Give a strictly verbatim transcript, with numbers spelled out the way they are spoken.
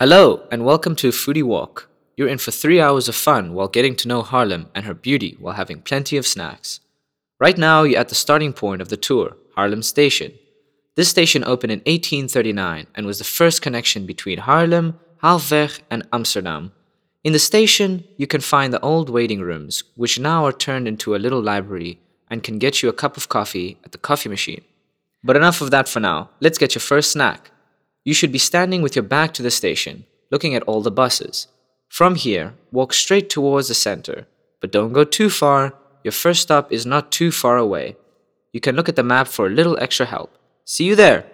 Hello, and welcome to Foodie Walk. You're in for three hours of fun while getting to know Harlem and her beauty while having plenty of snacks. Right now, you're at the starting point of the tour, Haarlem Station. This station opened in eighteen thirty-nine and was the first connection between Haarlem, Halfweg, and Amsterdam. In the station, you can find the old waiting rooms, which now are turned into a little library and can get you a cup of coffee at the coffee machine. But enough of that for now. Let's get your first snack. You should be standing with your back to the station, looking at all the buses. From here, walk straight towards the center, but don't go too far. Your first stop is not too far away. You can look at the map for a little extra help. See you there!